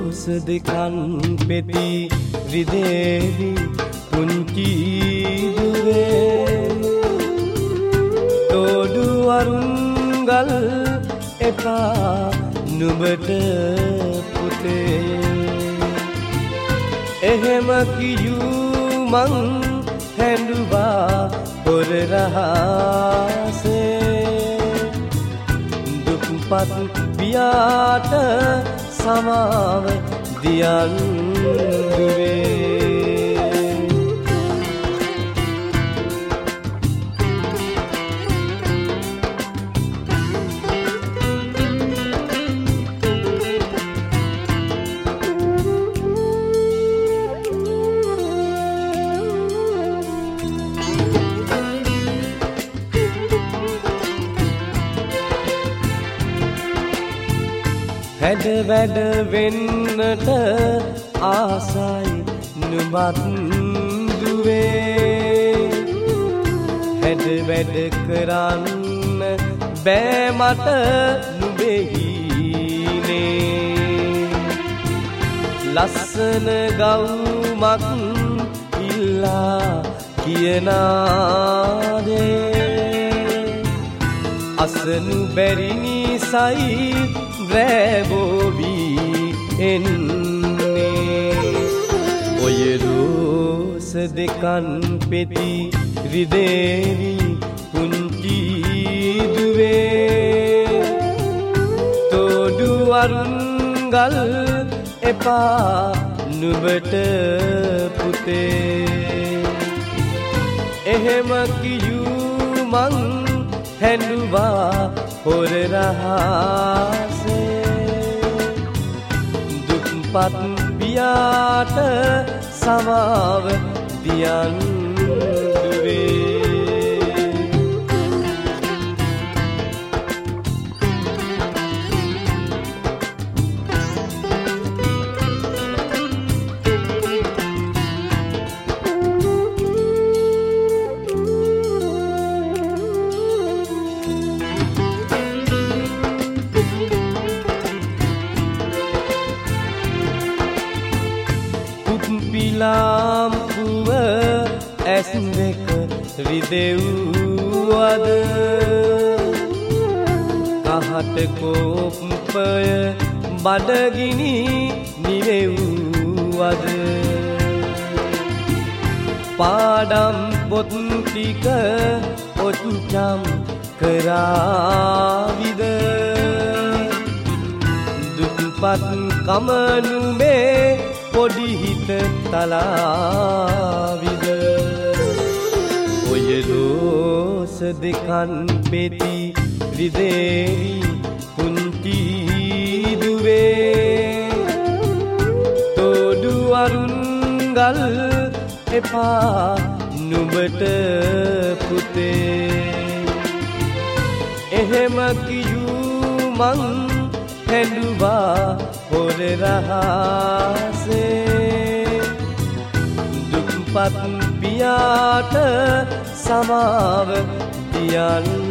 දෙකන් පෙති රිදේවි පුංචි දුවේ තෝඩු වරුංගල් එපා නුඹට පුතේ එහෙම කියූ මං හැඬුවා පොර රහසේ දුක්පත් පියාට සමාව දියන් දුවේ හැඩ වැඩ වෙන්නට ආසයි නුඹත් දුවේ හැඩ වැඩ කරන්න බෑ මට නුඹෙහිනේ ලස්සන ගවුමක් ඉල්ලා කියනාදේ අසනු බැරි නිසයි රැබෝවී එන්නේ ඔය රෝස දෙකන් පෙති රිදේවි පුංචි දුවේ තෝඩු වරුංගල් එපා නුඹට පුතේ එහෙම කියූ මං හැඬුවා පොර රහසේ දුක්පත් පියාට සමාව දියන් දුවේ ලාම්පුව ඇස් දෙක රිදෙව්වද කහට කෝප්පය බඩගිනි නිවෙව්වද පාඩම් පොත් ටික ඔච්චම් කරාවිද දුක්පත් කමනුමේ පොඩි හිත තලාවිද ඔය රෝස දෙකන් පෙති රිදේවි පුංචි දුවේ තෝඩු වරුංගල් එපා නුඹට පුතේ එහෙම කියූ මං හැඬුවා පොර රහසේ දුක්පත් පියාට සමාව දියන්